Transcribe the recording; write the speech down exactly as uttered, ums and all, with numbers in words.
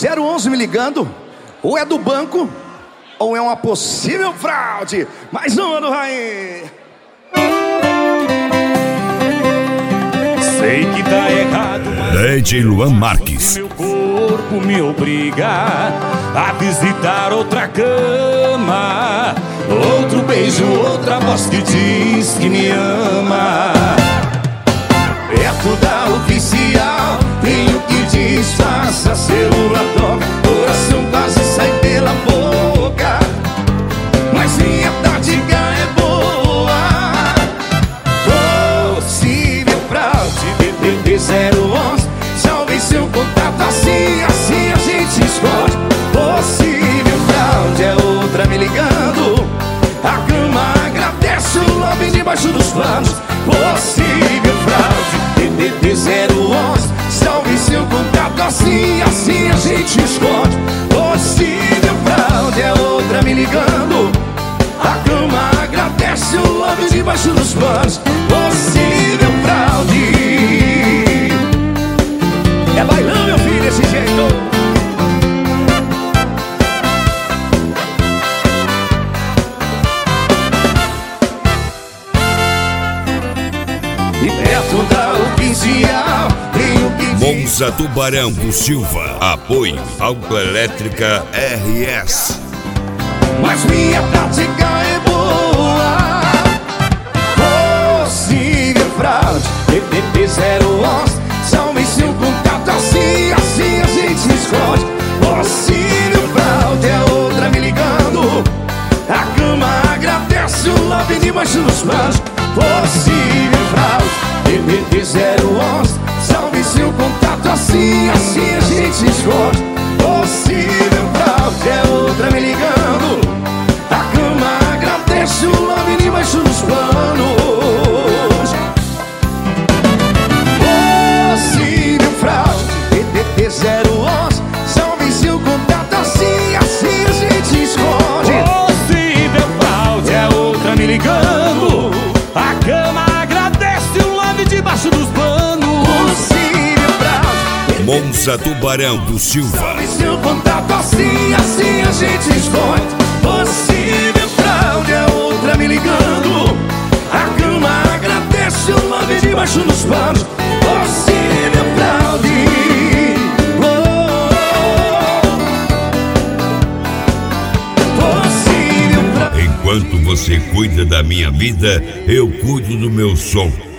zero onze me ligando, ou é do banco, ou é uma possível fraude. Mais uma do Raí. Sei que tá errado, mas D J Luan Marques. meu corpo me obriga a visitar outra cama, outro beijo, outra voz que diz que me ama. Perto da oficial, tenho que disfarçar, celular toca, coração quase sai pela boca, mas minha tática é boa. Possível fraude, B B B zero onze, salve seu contato, assim, assim a gente esconde. Possível fraude, é outra me ligando, a cama agradece o love debaixo dos panos. Possível fraude, B B B zero onze, salve seu contato, assim, assim a gente esconde. Possível fraude, é outra me ligando, a cama agradece o love debaixo dos panos. Possível fraude. É bailão, meu filho, desse jeito. E perto da oficial, tenho que Monza Tubarão do Silva. Apoio Autoelétrica R S. mas minha tática é boa. Possível fraude, B B B zero onze, salve seu contato, assim, assim a gente esconde. Possível fraude, é outra me ligando, a cama agradece o love debaixo dos panos. Possível fraude, B B B zero onze, salve seu contato, assim, assim a gente esconde. Possível fraude, é outra me ligando, a cama agradece o love debaixo dos panos. Possível fraude, B B B zero onze, salve seu contato, assim, assim a gente esconde. Possível fraude, é outra me ligando, a cama agradece o love debaixo dos panos. Possível fraude, Monza Tubarão do Silva. salve seu contato, assim, assim a gente esconde. Possível fraude, é outra me ligando, a cama agradece o love debaixo dos panos. Possível fraude. Oh, possível fraude. Enquanto você cuida da minha vida, eu cuido do meu som.